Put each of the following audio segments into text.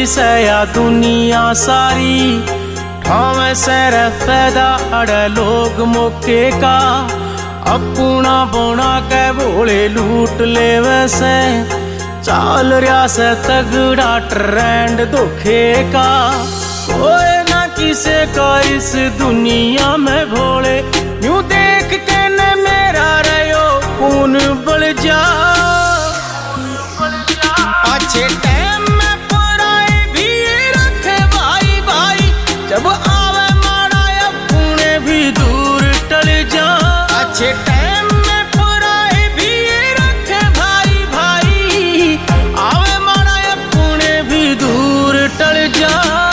से या दुनिया सारी ठावे सैर फैदा अड़े लोग मौके का अपना बोना के बोले लूट ले वैसे चाल रहा से तगड़ा ट्रेंड धोखे का कोई ना किसे का इस दुनिया में भोले यूं देख के न मेरा रहो खून बढ़ जा अच्छे टाइम में पराए भी रखे भाई भाई जब आवे माड़ा अपने भी दूर टल जा अच्छे टाइम में पराए भी रखे भाई भाई आवे माड़ा अपने भी दूर टल जा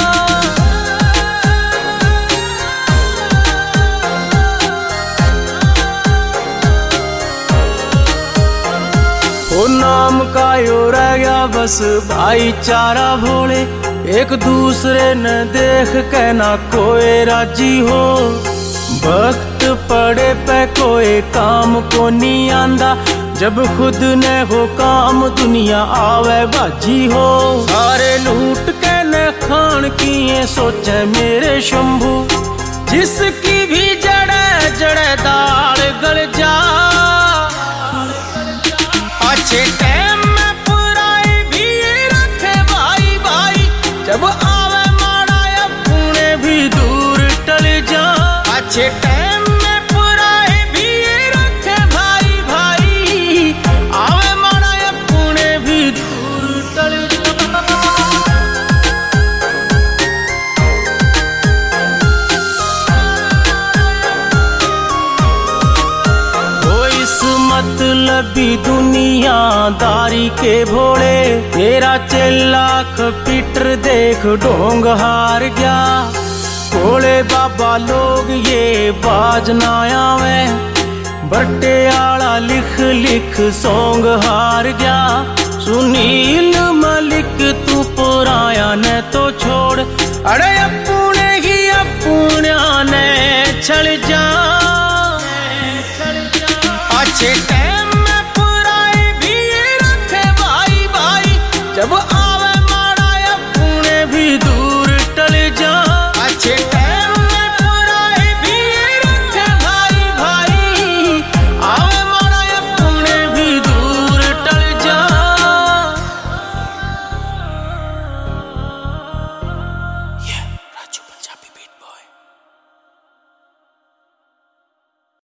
ओ नाम का यो रह गया बस भाईचारा भोले एक दूसरे न देख के ना कोई राजी हो वक्त पड़े पे कोई काम को नहीं आंदा जब खुद ने हो काम दुनिया आवे बाजी हो सारे लूट के न खान की ये सोचे मेरे शंभू जिसकी भी जड़े जड़े दाल गल जा अच्छे टाइम में पराए भी रखे भाई भाई जब आवे माड़ा अपने भी दूर टल जा अच्छे टाइम में पराए भी रखे भाई भाई आवे माड़ा अपने भी दूर टल जा मतलबी दुनियादारी के भोले तेरा लाख पीटर देख ढोंग हार गया भोले बाबा लोग ये बाज ना आवे बट्टे आला लिख लिख सॉन्ग हार गया सुनील मलिक तू पुराया ने तो छोड़ अरे अपने ही अपना ने छल जा अच्छे